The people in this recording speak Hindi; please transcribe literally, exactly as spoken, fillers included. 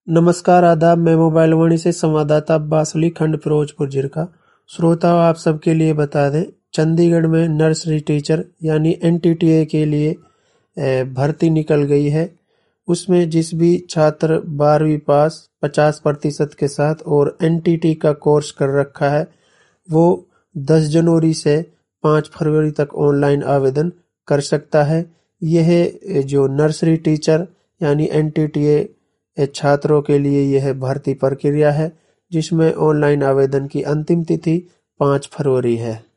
नमस्कार, आदाब। मैं मोबाइल वाणी से संवाददाता अब्बास अली, खंड फिरोजपुर जिरका। श्रोताओं, आप सबके लिए बता दें, चंडीगढ़ में नर्सरी टीचर यानी एन टी टी ए के लिए ए, भर्ती निकल गई है। उसमें जिस भी छात्र बारहवीं पास पचास प्रतिशत के साथ और एन टी टी का कोर्स कर रखा है, वो दस जनवरी से पाँच फरवरी तक ऑनलाइन आवेदन कर सकता है। यह जो नर्सरी टीचर यानी एन टी टी ए छात्रों के लिए यह भर्ती प्रक्रिया है, जिसमें ऑनलाइन आवेदन की अंतिम तिथि पाँच फरवरी है।